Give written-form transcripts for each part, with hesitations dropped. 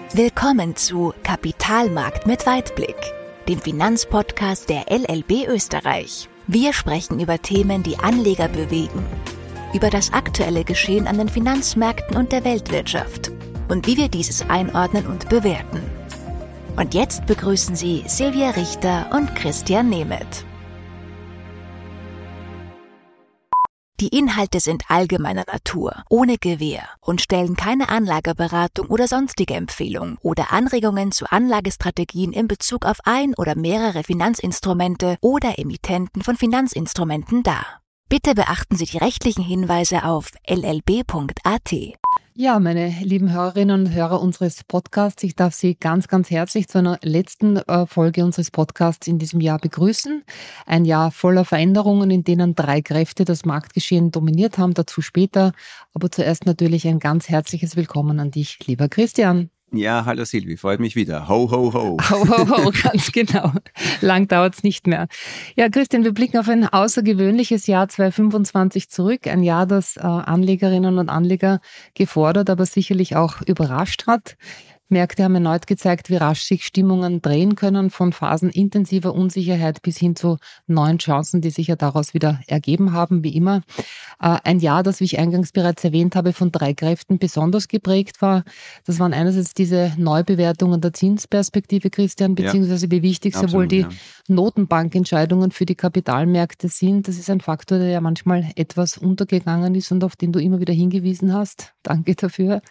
Willkommen zu Kapitalmarkt mit Weitblick, dem Finanzpodcast der LLB Österreich. Wir sprechen über Themen, die Anleger bewegen, über das aktuelle Geschehen an den Finanzmärkten und der Weltwirtschaft und wie wir dieses einordnen und bewerten. Und jetzt begrüßen Sie Silvia Richter und Christian Nemeth. Die Inhalte sind allgemeiner Natur, ohne Gewähr und stellen keine Anlageberatung oder sonstige Empfehlung oder Anregungen zu Anlagestrategien in Bezug auf ein oder mehrere Finanzinstrumente oder Emittenten von Finanzinstrumenten dar. Bitte beachten Sie die rechtlichen Hinweise auf llb.at. Ja, meine lieben Hörerinnen und Hörer unseres Podcasts, ich darf Sie ganz, ganz herzlich zu einer letzten Folge unseres Podcasts in diesem Jahr begrüßen. Ein Jahr voller Veränderungen, in denen 3 Kräfte das Marktgeschehen dominiert haben, dazu später. Aber zuerst natürlich ein ganz herzliches Willkommen an dich, lieber Christian. Ja, hallo Silvi, freut mich wieder. Ho, ho, ho. Ho, ho, ho, ganz genau. Lang dauert's nicht mehr. Ja, Christian, wir blicken auf ein außergewöhnliches Jahr 2025 zurück. Ein Jahr, das Anlegerinnen und Anleger gefordert, aber sicherlich auch überrascht hat. Märkte haben erneut gezeigt, wie rasch sich Stimmungen drehen können, von Phasen intensiver Unsicherheit bis hin zu neuen Chancen, die sich ja daraus wieder ergeben haben, wie immer. Ein Jahr, das, wie ich eingangs bereits erwähnt habe, von 3 Kräften besonders geprägt war. Das waren einerseits diese Neubewertungen der Zinsperspektive, Christian, beziehungsweise wie wichtig sowohl die Notenbankentscheidungen für die Kapitalmärkte sind. Das ist ein Faktor, der ja manchmal etwas untergegangen ist und auf den du immer wieder hingewiesen hast. Danke dafür.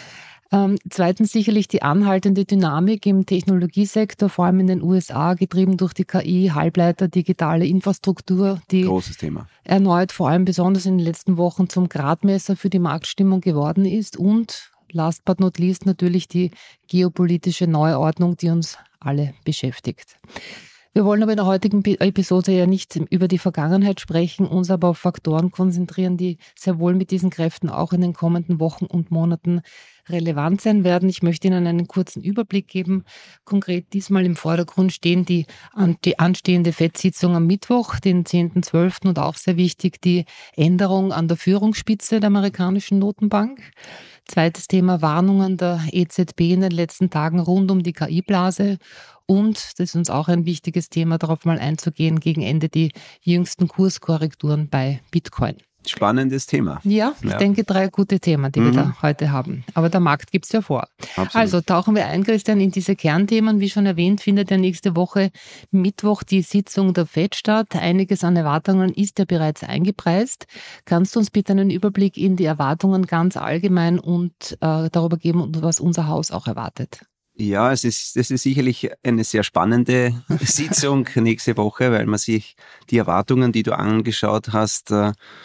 Zweitens sicherlich die anhaltende Dynamik im Technologiesektor, vor allem in den USA, getrieben durch die KI, Halbleiter, digitale Infrastruktur, die großes Thema. Erneut vor allem besonders in den letzten Wochen zum Gradmesser für die Marktstimmung geworden ist. Und last but not least natürlich die geopolitische Neuordnung, die uns alle beschäftigt. Wir wollen aber in der heutigen Episode ja nicht über die Vergangenheit sprechen, uns aber auf Faktoren konzentrieren, die sehr wohl mit diesen Kräften auch in den kommenden Wochen und Monaten relevant sein werden. Ich möchte Ihnen einen kurzen Überblick geben. Konkret diesmal im Vordergrund stehen die anstehende FED-Sitzung am Mittwoch, den 10.12. und auch sehr wichtig die Änderung an der Führungsspitze der amerikanischen Notenbank. Zweites Thema, Warnungen der EZB in den letzten Tagen rund um die KI-Blase. Und, das ist uns auch ein wichtiges Thema, darauf mal einzugehen, gegen Ende die jüngsten Kurskorrekturen bei Bitcoin. Spannendes Thema. Ja, ich denke 3 gute Themen, die wir da heute haben. Aber der Markt gibt es ja vor. Absolut. Also tauchen wir ein, Christian, in diese Kernthemen. Wie schon erwähnt, findet ja nächste Woche Mittwoch die Sitzung der FED statt. Einiges an Erwartungen ist ja bereits eingepreist. Kannst du uns bitte einen Überblick in die Erwartungen ganz allgemein und darüber geben, was unser Haus auch erwartet? Ja, es ist sicherlich eine sehr spannende Sitzung nächste Woche, weil man sich die Erwartungen, die du angeschaut hast,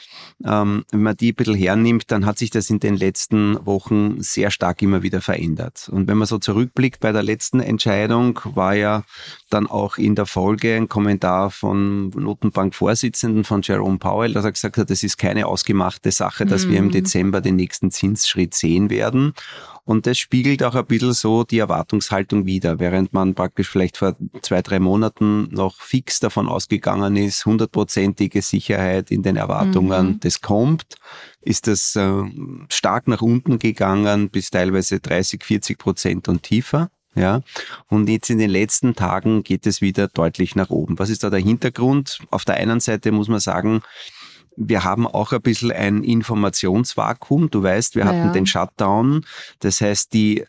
wenn man die ein bisschen hernimmt, dann hat sich das in den letzten Wochen sehr stark immer wieder verändert. Und wenn man so zurückblickt bei der letzten Entscheidung, war ja dann auch in der Folge ein Kommentar vom Notenbankvorsitzenden von Jerome Powell, dass er gesagt hat, es ist keine ausgemachte Sache, dass wir im Dezember den nächsten Zinsschritt sehen werden. Und das spiegelt auch ein bisschen so die Erwartungshaltung wider. Während man praktisch vielleicht vor 2-3 Monaten noch fix davon ausgegangen ist, 100%ige Sicherheit in den Erwartungen, das kommt, ist das stark nach unten gegangen, bis teilweise 30-40% und tiefer. Ja, und jetzt in den letzten Tagen geht es wieder deutlich nach oben. Was ist da der Hintergrund? Auf der einen Seite muss man sagen, wir haben auch ein bisschen ein Informationsvakuum. Du weißt, wir hatten den Shutdown. Das heißt, die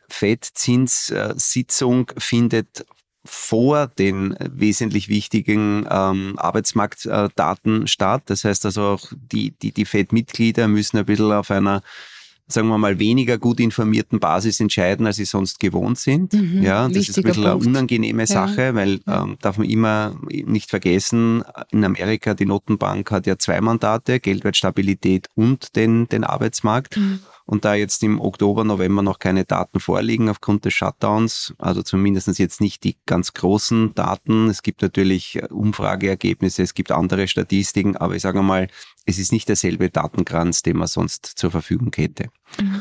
FED-Zinssitzung findet vor den wesentlich wichtigen Arbeitsmarktdaten statt. Das heißt also auch die FED-Mitglieder müssen ein bisschen auf einer, sagen wir mal, weniger gut informierten Basis entscheiden, als sie sonst gewohnt sind. Ja, das ist ein bisschen eine unangenehme Sache, weil darf man immer nicht vergessen, in Amerika, die Notenbank hat ja 2 Mandate, Geldwertstabilität und den Arbeitsmarkt. Und da jetzt im Oktober, November noch keine Daten vorliegen aufgrund des Shutdowns, also zumindest jetzt nicht die ganz großen Daten. Es gibt natürlich Umfrageergebnisse, es gibt andere Statistiken, aber ich sage mal, es ist nicht derselbe Datenkranz, den man sonst zur Verfügung hätte.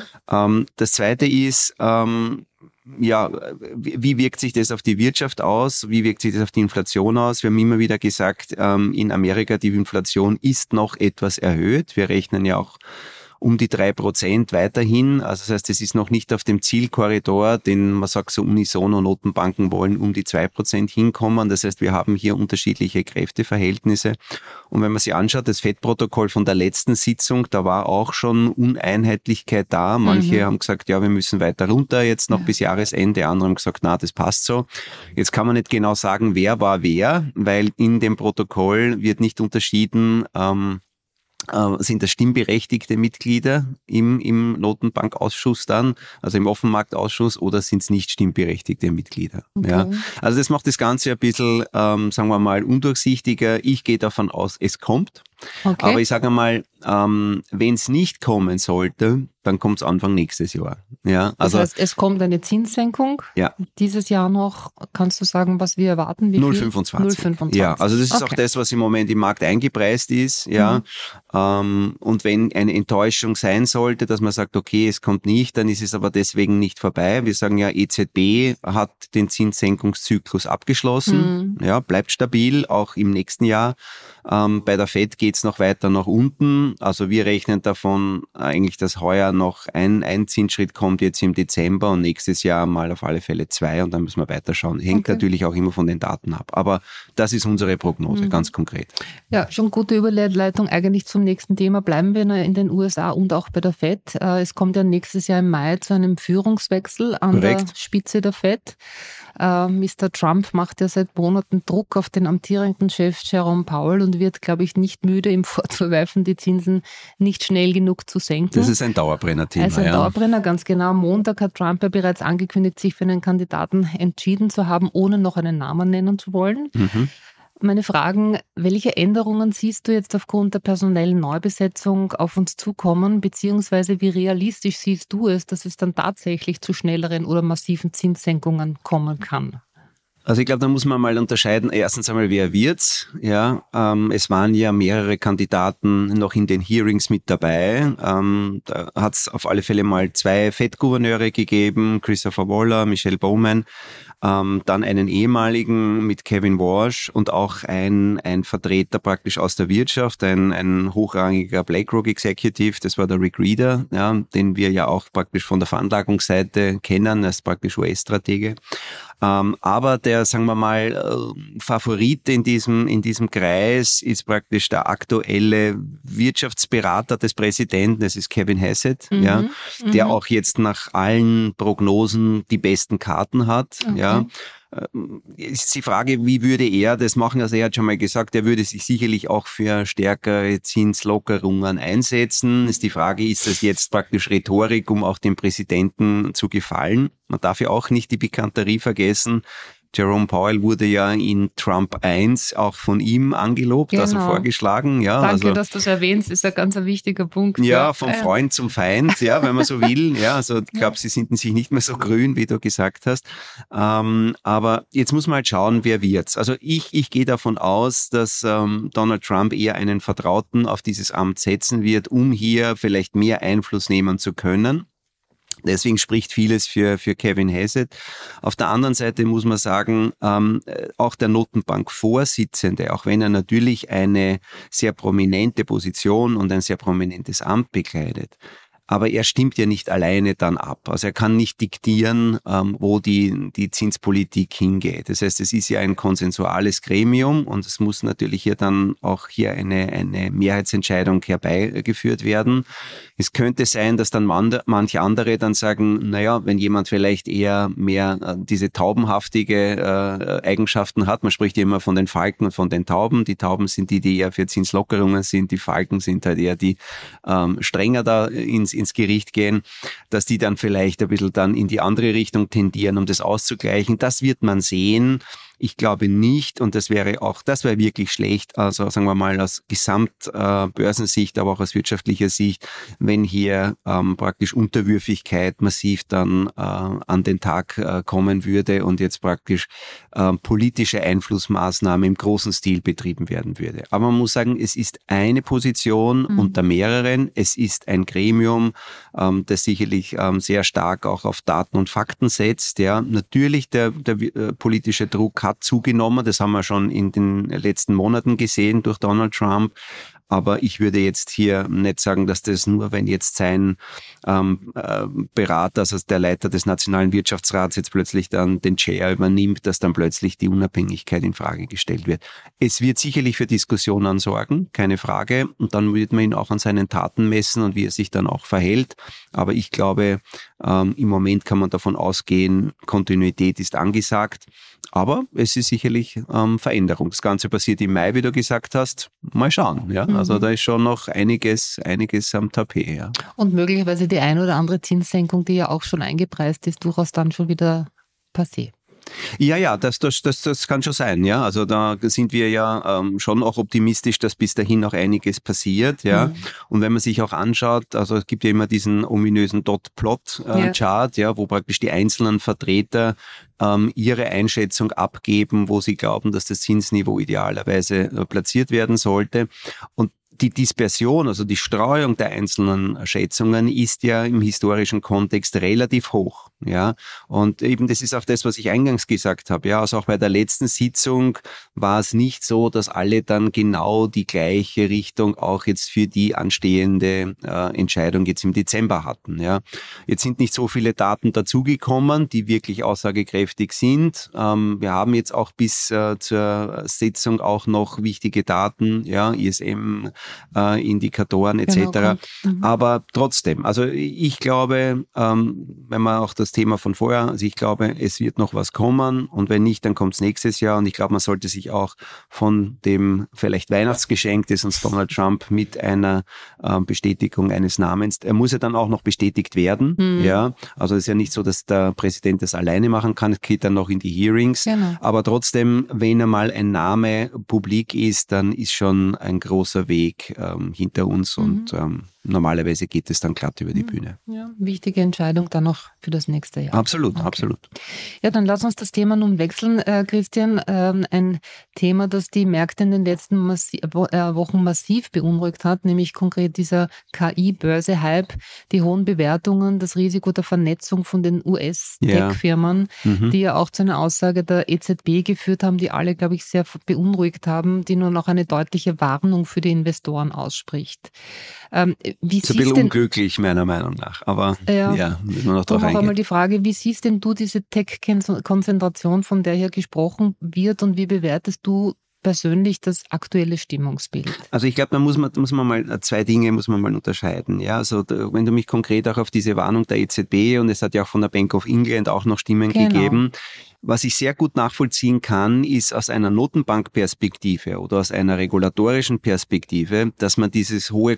Das Zweite ist, wie wirkt sich das auf die Wirtschaft aus? Wie wirkt sich das auf die Inflation aus? Wir haben immer wieder gesagt, in Amerika, die Inflation ist noch etwas erhöht. Wir rechnen ja auch um die 3% weiterhin. Also das heißt, es ist noch nicht auf dem Zielkorridor, den man sagt, so unisono Notenbanken wollen um die 2% hinkommen. Das heißt, wir haben hier unterschiedliche Kräfteverhältnisse. Und wenn man sich anschaut, das FED-Protokoll von der letzten Sitzung, da war auch schon Uneinheitlichkeit da. Manche haben gesagt, ja, wir müssen weiter runter jetzt noch bis Jahresende. Andere haben gesagt, na, das passt so. Jetzt kann man nicht genau sagen, wer war wer, weil in dem Protokoll wird nicht unterschieden, sind das stimmberechtigte Mitglieder im Notenbankausschuss dann, also im Offenmarktausschuss, oder sind es nicht stimmberechtigte Mitglieder? Okay. Ja. Also das macht das Ganze ein bisschen, sagen wir mal, undurchsichtiger. Ich gehe davon aus, es kommt. Okay. Aber ich sage mal, wenn es nicht kommen sollte, dann kommt es Anfang nächstes Jahr. Ja, also, das heißt, es kommt eine Zinssenkung. Ja. Dieses Jahr noch, kannst du sagen, was wir erwarten? 0,25. Ja, also das ist auch das, was im Moment im Markt eingepreist ist. Ja. Und wenn eine Enttäuschung sein sollte, dass man sagt, okay, es kommt nicht, dann ist es aber deswegen nicht vorbei. Wir sagen ja, EZB hat den Zinssenkungszyklus abgeschlossen, ja, bleibt stabil, auch im nächsten Jahr. Bei der FED geht's noch weiter nach unten. Also wir rechnen davon eigentlich, dass heuer noch ein Zinsschritt kommt jetzt im Dezember und nächstes Jahr mal auf alle Fälle 2 und dann müssen wir weiterschauen. Hängt natürlich auch immer von den Daten ab. Aber das ist unsere Prognose, ganz konkret. Ja, schon gute Überleitung eigentlich zum nächsten Thema. Bleiben wir in den USA und auch bei der FED. Es kommt ja nächstes Jahr im Mai zu einem Führungswechsel an der Spitze der FED. Mr. Trump macht ja seit Monaten Druck auf den amtierenden Chef Jerome Powell und wird, glaube ich, nicht müde, ihm vorzuwerfen, die Zinsen nicht schnell genug zu senken. Das ist ein Dauerbrenner-Thema. Also ein Dauerbrenner, ganz genau. Am Montag hat Trump ja bereits angekündigt, sich für einen Kandidaten entschieden zu haben, ohne noch einen Namen nennen zu wollen. Meine Fragen, welche Änderungen siehst du jetzt aufgrund der personellen Neubesetzung auf uns zukommen, beziehungsweise wie realistisch siehst du es, dass es dann tatsächlich zu schnelleren oder massiven Zinssenkungen kommen kann? Also ich glaube, da muss man mal unterscheiden. Erstens einmal, wer wird's? Ja, es waren ja mehrere Kandidaten noch in den Hearings mit dabei. Da hat es auf alle Fälle mal 2 FED-Gouverneure gegeben, Christopher Waller, Michelle Bowman. Dann einen ehemaligen mit Kevin Warsh und auch ein Vertreter praktisch aus der Wirtschaft, ein hochrangiger BlackRock Executive, das war der Rick Rieder, ja, den wir ja auch praktisch von der Veranlagungsseite kennen, als praktisch US-Stratege. Aber der, sagen wir mal, Favorit in diesem Kreis ist praktisch der aktuelle Wirtschaftsberater des Präsidenten, das ist Kevin Hassett, ja, der auch jetzt nach allen Prognosen die besten Karten hat, ja. Ist die Frage, wie würde er das machen? Also er hat schon mal gesagt, er würde sich sicherlich auch für stärkere Zinslockerungen einsetzen. Ist die Frage, ist das jetzt praktisch Rhetorik, um auch dem Präsidenten zu gefallen? Man darf ja auch nicht die Pikanterie vergessen. Jerome Powell wurde ja in Trump 1 auch von ihm angelobt, also vorgeschlagen. Ja, Danke, dass du es erwähnst, ist ein ganz wichtiger Punkt. Ja, vom Freund zum Feind, ja, wenn man so will. Ja, also ich glaube, sie sind sich nicht mehr so grün, wie du gesagt hast. Aber jetzt muss man halt schauen, wer wird's. Also ich gehe davon aus, dass Donald Trump eher einen Vertrauten auf dieses Amt setzen wird, um hier vielleicht mehr Einfluss nehmen zu können. Deswegen spricht vieles für Kevin Hassett. Auf der anderen Seite muss man sagen, auch der Notenbankvorsitzende, auch wenn er natürlich eine sehr prominente Position und ein sehr prominentes Amt bekleidet, aber er stimmt ja nicht alleine dann ab. Also er kann nicht diktieren, wo die Zinspolitik hingeht. Das heißt, es ist ja ein konsensuales Gremium und es muss natürlich hier dann auch hier eine Mehrheitsentscheidung herbeigeführt werden. Es könnte sein, dass dann manche andere dann sagen, naja, wenn jemand vielleicht eher mehr diese taubenhaftige Eigenschaften hat, man spricht ja immer von den Falken und von den Tauben. Die Tauben sind die eher für Zinslockerungen sind, die Falken sind halt eher die strenger da ins Gericht gehen, dass die dann vielleicht ein bisschen dann in die andere Richtung tendieren, um das auszugleichen. Das wird man sehen. Ich glaube nicht, und das wäre wirklich schlecht, also sagen wir mal aus Gesamtbörsensicht, aber auch aus wirtschaftlicher Sicht, wenn hier praktisch Unterwürfigkeit massiv dann an den Tag kommen würde und jetzt praktisch politische Einflussmaßnahmen im großen Stil betrieben werden würde. Aber man muss sagen, es ist eine Position unter mehreren, es ist ein Gremium, das sicherlich sehr stark auch auf Daten und Fakten setzt. Ja, natürlich der politische Druck hat zugenommen, das haben wir schon in den letzten Monaten gesehen durch Donald Trump. Aber ich würde jetzt hier nicht sagen, dass das nur, wenn jetzt sein Berater, also der Leiter des Nationalen Wirtschaftsrats jetzt plötzlich dann den Chair übernimmt, dass dann plötzlich die Unabhängigkeit in Frage gestellt wird. Es wird sicherlich für Diskussionen sorgen, keine Frage. Und dann wird man ihn auch an seinen Taten messen und wie er sich dann auch verhält. Aber ich glaube, im Moment kann man davon ausgehen, Kontinuität ist angesagt. Aber es ist sicherlich Veränderung. Das Ganze passiert im Mai, wie du gesagt hast. Mal schauen. Ja? Also da ist schon noch einiges am Tapet. Ja. Und möglicherweise die ein oder andere Zinssenkung, die ja auch schon eingepreist ist, durchaus dann schon wieder passé. Ja, das kann schon sein, ja. Also da sind wir ja schon auch optimistisch, dass bis dahin noch einiges passiert, ja. Und wenn man sich auch anschaut, also es gibt ja immer diesen ominösen Dot-Plot-Chart, ja, wo praktisch die einzelnen Vertreter ihre Einschätzung abgeben, wo sie glauben, dass das Zinsniveau idealerweise platziert werden sollte. Und die Dispersion, also die Streuung der einzelnen Schätzungen ist ja im historischen Kontext relativ hoch, ja. Und eben das ist auch das, was ich eingangs gesagt habe, ja. Also auch bei der letzten Sitzung war es nicht so, dass alle dann genau die gleiche Richtung auch jetzt für die anstehende Entscheidung jetzt im Dezember hatten, ja. Jetzt sind nicht so viele Daten dazugekommen, die wirklich aussagekräftig sind. Wir haben jetzt auch bis zur Sitzung auch noch wichtige Daten, ja, ISM, Indikatoren etc. Aber trotzdem, also ich glaube, wenn man auch das Thema von vorher, also ich glaube, es wird noch was kommen und wenn nicht, dann kommt es nächstes Jahr und ich glaube, man sollte sich auch von dem vielleicht Weihnachtsgeschenk des uns Donald Trump mit einer Bestätigung eines Namens, er muss ja dann auch noch bestätigt werden, ja, also es ist ja nicht so, dass der Präsident das alleine machen kann, es geht dann noch in die Hearings, aber trotzdem, wenn einmal ein Name publik ist, dann ist schon ein großer Weg hinter uns und normalerweise geht es dann glatt über die Bühne. Ja, wichtige Entscheidung dann noch für das nächste Jahr. Absolut, absolut. Ja, dann lass uns das Thema nun wechseln, Christian. Ein Thema, das die Märkte in den letzten Wochen massiv beunruhigt hat, nämlich konkret dieser KI-Börse-Hype, die hohen Bewertungen, das Risiko der Vernetzung von den US-Tech-Firmen, die ja auch zu einer Aussage der EZB geführt haben, die alle, glaube ich, sehr beunruhigt haben, die nun auch eine deutliche Warnung für die Investoren ausspricht. Wie ist ein bisschen unglücklich, meiner Meinung nach. Aber ja müssen wir noch drauf eingehen. Einmal die Frage, wie siehst denn du diese Tech-Konzentration, von der hier gesprochen wird und wie bewertest du persönlich das aktuelle Stimmungsbild? Also ich glaube, da muss man mal zwei Dinge unterscheiden. Ja, also wenn du mich konkret auch auf diese Warnung der EZB und es hat ja auch von der Bank of England auch noch Stimmen gegeben. Was ich sehr gut nachvollziehen kann, ist aus einer Notenbankperspektive oder aus einer regulatorischen Perspektive, dass man diese hohe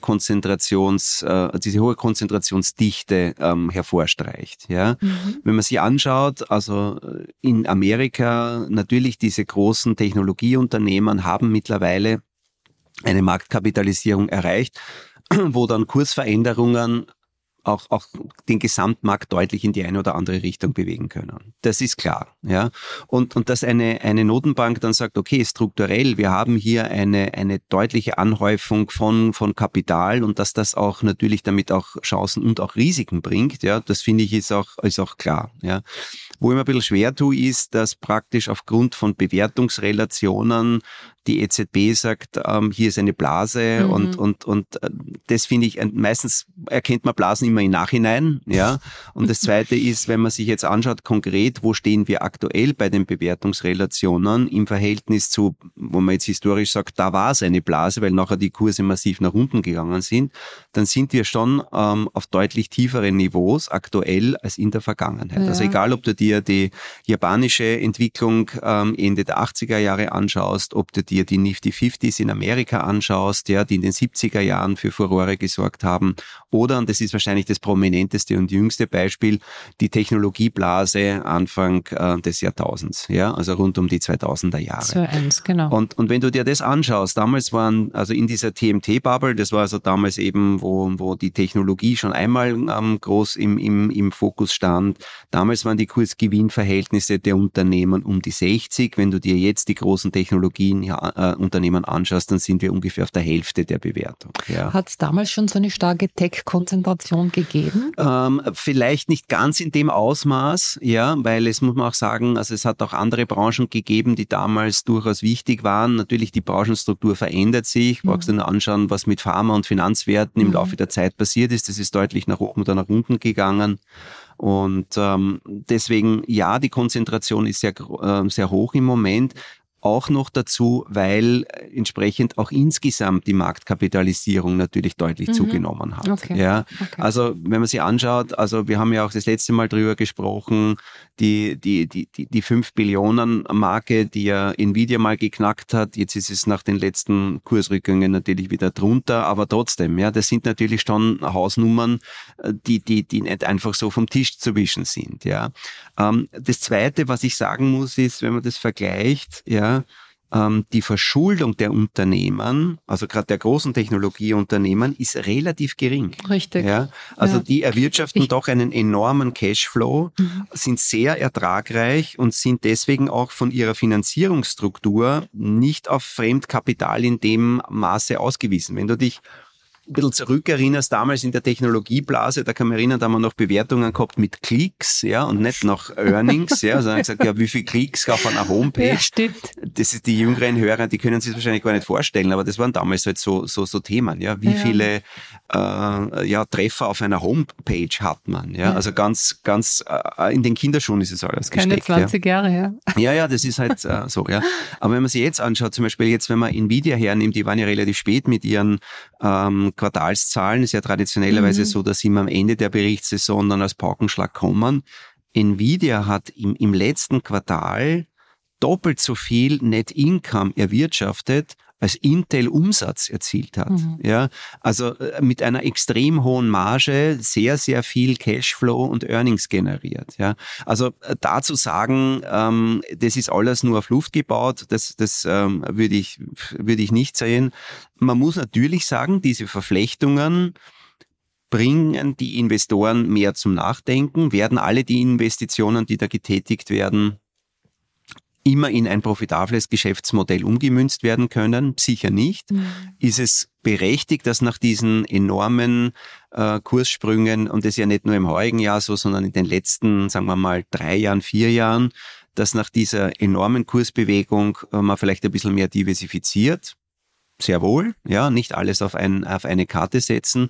Konzentrationsdichte hervorstreicht. Ja? Wenn man sich anschaut, also in Amerika natürlich diese großen Technologieunternehmen haben mittlerweile eine Marktkapitalisierung erreicht, wo dann Kursveränderungen auch den Gesamtmarkt deutlich in die eine oder andere Richtung bewegen können. Das ist klar, ja. Und dass eine Notenbank dann sagt, okay, strukturell, wir haben hier eine deutliche Anhäufung von Kapital und dass das auch natürlich damit auch Chancen und auch Risiken bringt, ja, das finde ich ist auch klar, ja. Wo ich mir ein bisschen schwer tue, ist, dass praktisch aufgrund von Bewertungsrelationen die EZB sagt, hier ist eine Blase und das finde ich, meistens erkennt man Blasen immer im Nachhinein, ja. Und das Zweite ist, wenn man sich jetzt anschaut, konkret, wo stehen wir aktuell bei den Bewertungsrelationen im Verhältnis zu, wo man jetzt historisch sagt, da war es eine Blase, weil nachher die Kurse massiv nach unten gegangen sind, dann sind wir schon auf deutlich tieferen Niveaus aktuell als in der Vergangenheit. Ja. Also egal, ob du dir die japanische Entwicklung Ende der 80er Jahre anschaust, ob du dir die Nifty 50s in Amerika anschaust, ja, die in den 70er Jahren für Furore gesorgt haben, oder, und das ist wahrscheinlich das prominenteste und jüngste Beispiel, die Technologieblase Anfang des Jahrtausends, ja, also rund um die 2000er Jahre. 2001, genau. Und wenn du dir das anschaust, damals waren, also in dieser TMT-Bubble, das war also damals eben, wo die Technologie schon einmal groß im Fokus stand, damals waren die Gewinnverhältnisse der Unternehmen um die 60. Wenn du dir jetzt die großen Technologieunternehmen anschaust, dann sind wir ungefähr auf der Hälfte der Bewertung. Ja. Hat es damals schon so eine starke Tech-Konzentration gegeben? Vielleicht nicht ganz in dem Ausmaß, ja, weil es muss man auch sagen, also es hat auch andere Branchen gegeben, die damals durchaus wichtig waren. Natürlich die Branchenstruktur verändert sich. Brauchst du nur anschauen, was mit Pharma- und Finanzwerten im Laufe der Zeit passiert ist. Das ist deutlich nach oben oder nach unten gegangen. Und deswegen, ja, die Konzentration ist sehr hoch im Moment. Auch noch dazu, weil entsprechend auch insgesamt die Marktkapitalisierung natürlich deutlich zugenommen hat. Okay. Ja, Okay. also wenn man sich anschaut, also wir haben ja auch das letzte Mal drüber gesprochen, die 5 Billionen Marke, die ja Nvidia mal geknackt hat. Jetzt ist es nach den letzten Kursrückgängen natürlich wieder drunter, aber trotzdem, ja, das sind natürlich schon Hausnummern, die nicht einfach so vom Tisch zu wischen sind. Ja, das Zweite, was ich sagen muss, ist, wenn man das vergleicht, ja, die Verschuldung der Unternehmen, also gerade der großen Technologieunternehmen, ist relativ gering. Richtig. Ja, also Ja. die erwirtschaften doch einen enormen Cashflow, sind sehr ertragreich und sind deswegen auch von ihrer Finanzierungsstruktur nicht auf Fremdkapital in dem Maße ausgewiesen. Wenn du dich ein bisschen zurückerinnerst, damals in der Technologieblase, da kann man erinnern, da haben wir noch Bewertungen gehabt mit Klicks, ja, und nicht nach Earnings, ja, also haben gesagt, ja, wie viel Klicks auf einer Homepage? Ja, stimmt. Das ist die jüngeren Hörer, die können sich das wahrscheinlich gar nicht vorstellen, aber das waren damals halt so Themen, ja, wie viele Treffer auf einer Homepage hat man, ja, also ganz in den Kinderschuhen ist es alles gesteckt. Keine 20 Jahre her. Ja, das ist halt so, ja. Aber wenn man sich jetzt anschaut, zum Beispiel jetzt, wenn man Nvidia hernimmt, die waren ja relativ spät mit ihren Quartalszahlen, ist ja traditionellerweise so, dass sie immer am Ende der Berichtssaison dann als Paukenschlag kommen. Nvidia hat im letzten Quartal doppelt so viel Net Income erwirtschaftet, als Intel Umsatz erzielt hat. Ja, also mit einer extrem hohen Marge sehr, sehr viel Cashflow und Earnings generiert. Ja, also dazu sagen, das ist alles nur auf Luft gebaut, das würde ich nicht sehen. Man muss natürlich sagen, diese Verflechtungen bringen die Investoren mehr zum Nachdenken. Werden alle die Investitionen, die da getätigt werden, immer in ein profitables Geschäftsmodell umgemünzt werden können? Sicher nicht. Ist es berechtigt, dass nach diesen enormen Kurssprüngen, und das ja nicht nur im heurigen Jahr so, sondern in den letzten, sagen wir mal, 3 Jahren, 4 Jahren, dass nach dieser enormen Kursbewegung man vielleicht ein bisschen mehr diversifiziert? Sehr wohl, ja, nicht alles auf eine Karte setzen.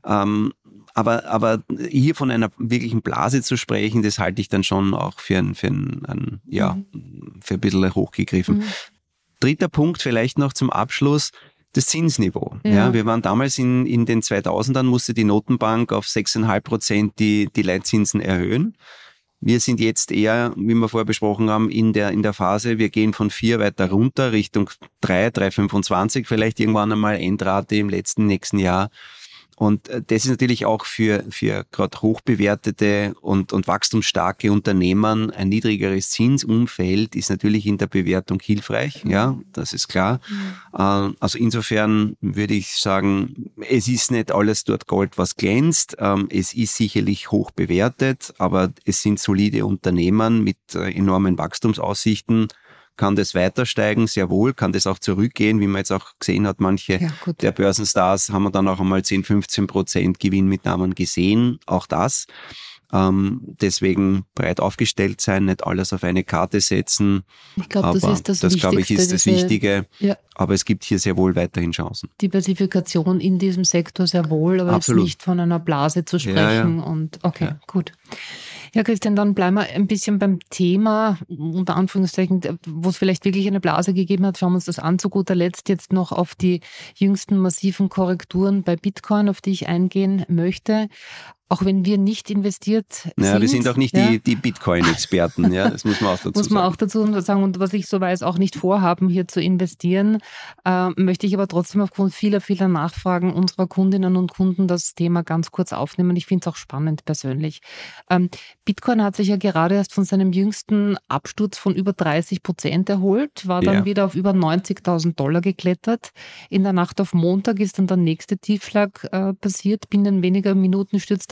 Aber hier von einer wirklichen Blase zu sprechen, das halte ich dann schon auch für ein bisschen hochgegriffen. Dritter Punkt vielleicht noch zum Abschluss, das Zinsniveau. Ja, wir waren damals in den 2000ern, musste die Notenbank auf 6,5% die Leitzinsen erhöhen. Wir sind jetzt eher, wie wir vorher besprochen haben, in der Phase, wir gehen von 4 weiter runter Richtung 3,25 vielleicht irgendwann einmal Endrate im nächsten Jahr. Und das ist natürlich auch für gerade hochbewertete und wachstumsstarke Unternehmen ein niedrigeres Zinsumfeld ist natürlich in der Bewertung hilfreich, ja, das ist klar. Also insofern würde ich sagen, es ist nicht alles dort Gold, was glänzt. Es ist sicherlich hoch bewertet, aber es sind solide Unternehmen mit enormen Wachstumsaussichten. Kann das weiter steigen? Sehr wohl. Kann das auch zurückgehen, wie man jetzt auch gesehen hat, manche der Börsenstars haben wir dann auch einmal 10-15% Gewinnmitnahmen gesehen. Auch das. Deswegen breit aufgestellt sein, nicht alles auf eine Karte setzen. Ich glaube, das ist das Wichtigste. Das, glaube ich, ist das Wichtige. Ja. Aber es gibt hier sehr wohl weiterhin Chancen. Diversifikation in diesem Sektor sehr wohl, aber Absolut. jetzt nicht von einer Blase zu sprechen. Ja. Und okay, gut. Ja, Christian, dann bleiben wir ein bisschen beim Thema, unter Anführungszeichen, wo es vielleicht wirklich eine Blase gegeben hat. Schauen wir uns das an. Zu guter Letzt jetzt noch auf die jüngsten massiven Korrekturen bei Bitcoin, auf die ich eingehen möchte. Auch wenn wir nicht investiert sind. Ja, wir sind auch nicht die Bitcoin-Experten, ja, das muss man auch dazu sagen. Muss man auch dazu sagen. Und was ich so weiß, auch nicht vorhaben, hier zu investieren, möchte ich aber trotzdem aufgrund vieler Nachfragen unserer Kundinnen und Kunden das Thema ganz kurz aufnehmen. Ich finde es auch spannend persönlich. Bitcoin hat sich ja gerade erst von seinem jüngsten Absturz von über 30% erholt, war dann wieder auf über $90.000 geklettert. In der Nacht auf Montag ist dann der nächste Tiefschlag passiert. Binnen weniger Minuten stürzt der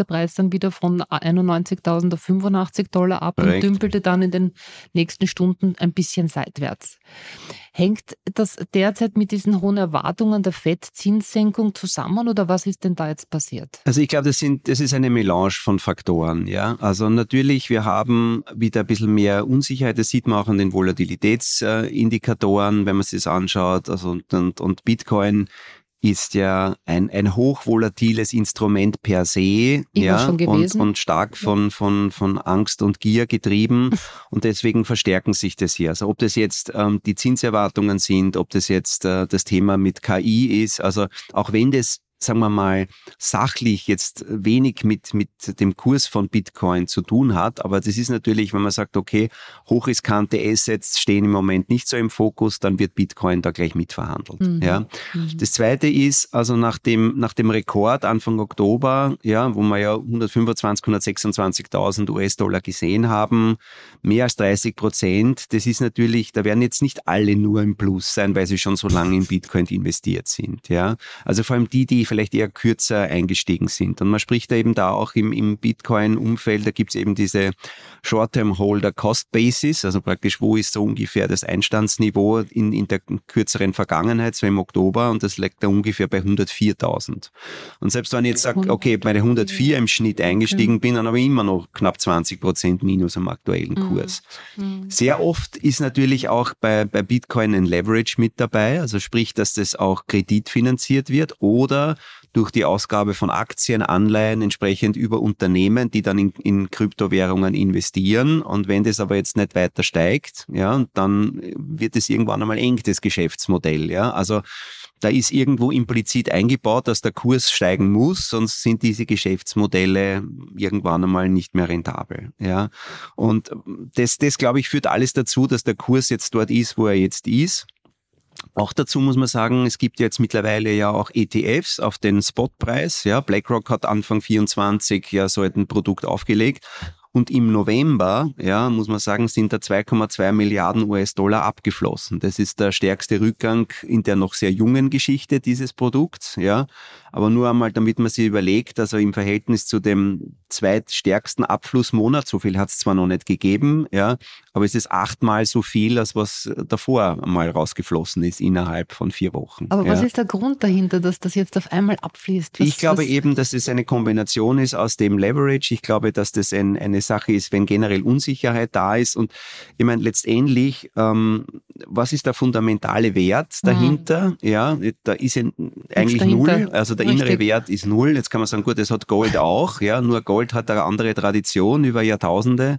Preis dann wieder von 91.000 auf $85 ab und dümpelte dann in den nächsten Stunden ein bisschen seitwärts. Hängt das derzeit mit diesen hohen Erwartungen der FED-Zinssenkung zusammen oder was ist denn da jetzt passiert? Also ich glaube, das ist eine Melange von Faktoren. Ja? Also natürlich, wir haben wieder ein bisschen mehr Unsicherheit. Das sieht man auch an den Volatilitätsindikatoren, wenn man sich das anschaut. Also und Bitcoin ist ja ein hochvolatiles Instrument per se, ja, schon gewesen. Und stark von Angst und Gier getrieben und deswegen verstärken sich das hier. Also ob das jetzt die Zinserwartungen sind, ob das jetzt das Thema mit KI ist, also auch wenn das, sagen wir mal, sachlich jetzt wenig mit dem Kurs von Bitcoin zu tun hat. Aber das ist natürlich, wenn man sagt, okay, hochriskante Assets stehen im Moment nicht so im Fokus, dann wird Bitcoin da gleich mitverhandelt. Ja. Das Zweite ist, also nach dem Rekord Anfang Oktober, ja, wo wir ja 125.000, 126.000 US-Dollar gesehen haben, mehr als 30%, das ist natürlich, da werden jetzt nicht alle nur im Plus sein, weil sie schon so lange in Bitcoin investiert sind. Ja. Also vor allem die vielleicht eher kürzer eingestiegen sind. Und man spricht da eben da auch im Bitcoin-Umfeld, da gibt es eben diese Short-Term-Holder-Cost-Basis, also praktisch, wo ist so ungefähr das Einstandsniveau in der kürzeren Vergangenheit, so im Oktober, und das liegt da ungefähr bei 104.000. Und selbst wenn ich jetzt sage, okay, bei der 104 im Schnitt eingestiegen bin, dann habe ich immer noch knapp 20% Minus am aktuellen Kurs. Sehr oft ist natürlich auch bei Bitcoin ein Leverage mit dabei, also sprich, dass das auch kreditfinanziert wird oder durch die Ausgabe von Aktien, Anleihen entsprechend über Unternehmen, die dann in Kryptowährungen investieren. Und wenn das aber jetzt nicht weiter steigt, ja, dann wird es irgendwann einmal eng, das Geschäftsmodell. Ja. Also da ist irgendwo implizit eingebaut, dass der Kurs steigen muss, sonst sind diese Geschäftsmodelle irgendwann einmal nicht mehr rentabel. Ja. Und das glaube ich, führt alles dazu, dass der Kurs jetzt dort ist, wo er jetzt ist. Auch dazu muss man sagen, es gibt jetzt mittlerweile ja auch ETFs auf den Spotpreis. Ja, BlackRock hat Anfang 24 ja so ein Produkt aufgelegt. Und im November, ja, muss man sagen, sind da 2,2 Milliarden US-Dollar abgeflossen. Das ist der stärkste Rückgang in der noch sehr jungen Geschichte dieses Produkts, ja. Aber nur einmal, damit man sich überlegt, also im Verhältnis zu dem zweitstärksten Abflussmonat, so viel hat es zwar noch nicht gegeben, ja, aber es ist 8-mal so viel, als was davor einmal rausgeflossen ist innerhalb von 4 Wochen. Aber was ist der Grund dahinter, dass das jetzt auf einmal abfließt? Ich glaube eben, dass es eine Kombination ist aus dem Leverage. Ich glaube, dass das eine Sache ist, wenn generell Unsicherheit da ist. Und ich meine, letztendlich, was ist der fundamentale Wert dahinter? Ja, da ist eigentlich null. Also der innere Wert ist null. Jetzt kann man sagen, gut, das hat Gold auch. Ja, nur Gold hat eine andere Tradition über Jahrtausende.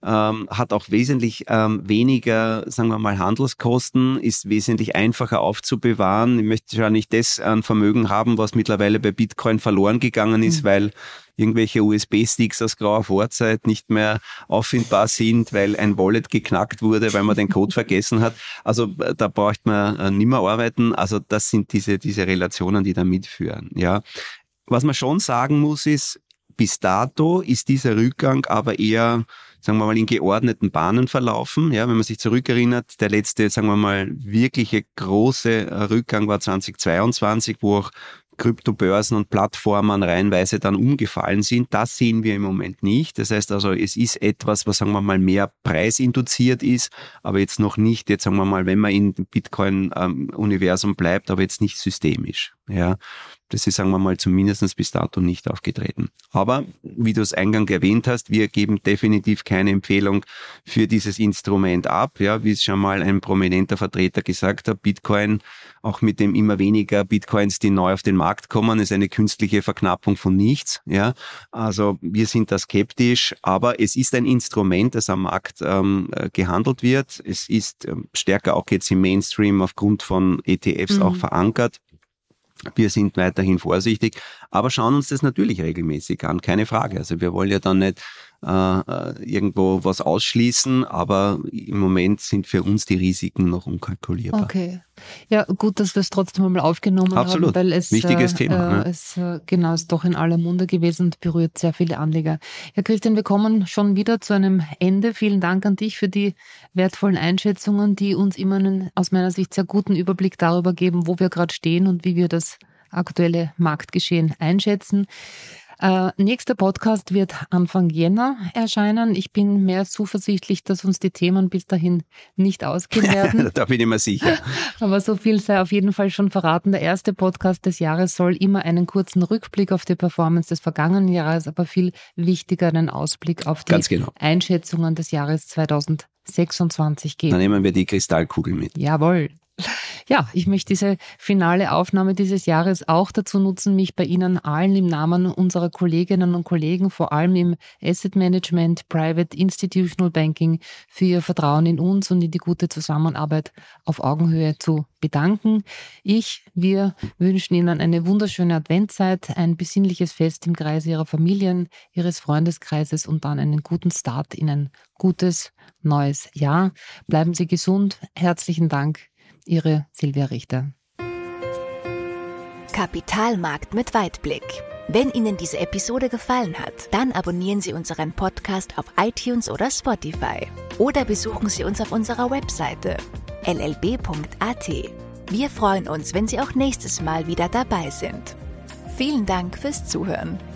Hat auch wesentlich weniger, sagen wir mal, Handelskosten, ist wesentlich einfacher aufzubewahren. Ich möchte schon nicht das an Vermögen haben, was mittlerweile bei Bitcoin verloren gegangen ist, weil irgendwelche USB-Sticks aus grauer Vorzeit nicht mehr auffindbar sind, weil ein Wallet geknackt wurde, weil man den Code vergessen hat. Also da braucht man nicht mehr arbeiten. Also das sind diese Relationen, die da mitführen. Ja. Was man schon sagen muss ist, bis dato ist dieser Rückgang aber eher, sagen wir mal, in geordneten Bahnen verlaufen. Ja, wenn man sich zurückerinnert, der letzte, sagen wir mal, wirkliche große Rückgang war 2022, wo auch Kryptobörsen und Plattformen reihenweise dann umgefallen sind. Das sehen wir im Moment nicht. Das heißt also, es ist etwas, was, sagen wir mal, mehr preisinduziert ist, aber jetzt noch nicht, jetzt sagen wir mal, wenn man in Bitcoin-Universum bleibt, aber jetzt nicht systemisch. Ja, das ist, sagen wir mal, zumindest bis dato nicht aufgetreten. Aber, wie du es eingangs erwähnt hast, wir geben definitiv keine Empfehlung für dieses Instrument ab. Ja, wie es schon mal ein prominenter Vertreter gesagt hat, Bitcoin, auch mit dem immer weniger Bitcoins, die neu auf den Markt kommen, ist eine künstliche Verknappung von nichts. Ja, also wir sind da skeptisch, aber es ist ein Instrument, das am Markt gehandelt wird. Es ist stärker auch jetzt im Mainstream aufgrund von ETFs auch verankert. Wir sind weiterhin vorsichtig, aber schauen uns das natürlich regelmäßig an, keine Frage. Also wir wollen ja dann nicht irgendwo was ausschließen, aber im Moment sind für uns die Risiken noch unkalkulierbar. Okay. Ja, gut, dass wir es trotzdem einmal aufgenommen Absolut. haben, weil es wichtiges Thema. Es ist doch in aller Munde gewesen und berührt sehr viele Anleger. Ja, Christian, wir kommen schon wieder zu einem Ende. Vielen Dank an dich für die wertvollen Einschätzungen, die uns immer einen aus meiner Sicht sehr guten Überblick darüber geben, wo wir gerade stehen und wie wir das aktuelle Marktgeschehen einschätzen. Nächster Podcast wird Anfang Jänner erscheinen. Ich bin mehr zuversichtlich, dass uns die Themen bis dahin nicht ausgehen werden. Da bin ich mir sicher. Aber so viel sei auf jeden Fall schon verraten. Der erste Podcast des Jahres soll immer einen kurzen Rückblick auf die Performance des vergangenen Jahres, aber viel wichtiger einen Ausblick auf die Einschätzungen des Jahres 2026 geben. Dann nehmen wir die Kristallkugel mit. Jawohl. Ja, ich möchte diese finale Aufnahme dieses Jahres auch dazu nutzen, mich bei Ihnen allen im Namen unserer Kolleginnen und Kollegen, vor allem im Asset Management, Private Institutional Banking, für Ihr Vertrauen in uns und in die gute Zusammenarbeit auf Augenhöhe zu bedanken. Wir wünschen Ihnen eine wunderschöne Adventszeit, ein besinnliches Fest im Kreise Ihrer Familien, Ihres Freundeskreises und dann einen guten Start in ein gutes neues Jahr. Bleiben Sie gesund. Herzlichen Dank. Ihre Silvia Richter. Kapitalmarkt mit Weitblick. Wenn Ihnen diese Episode gefallen hat, dann abonnieren Sie unseren Podcast auf iTunes oder Spotify. Oder besuchen Sie uns auf unserer Webseite llb.at. Wir freuen uns, wenn Sie auch nächstes Mal wieder dabei sind. Vielen Dank fürs Zuhören.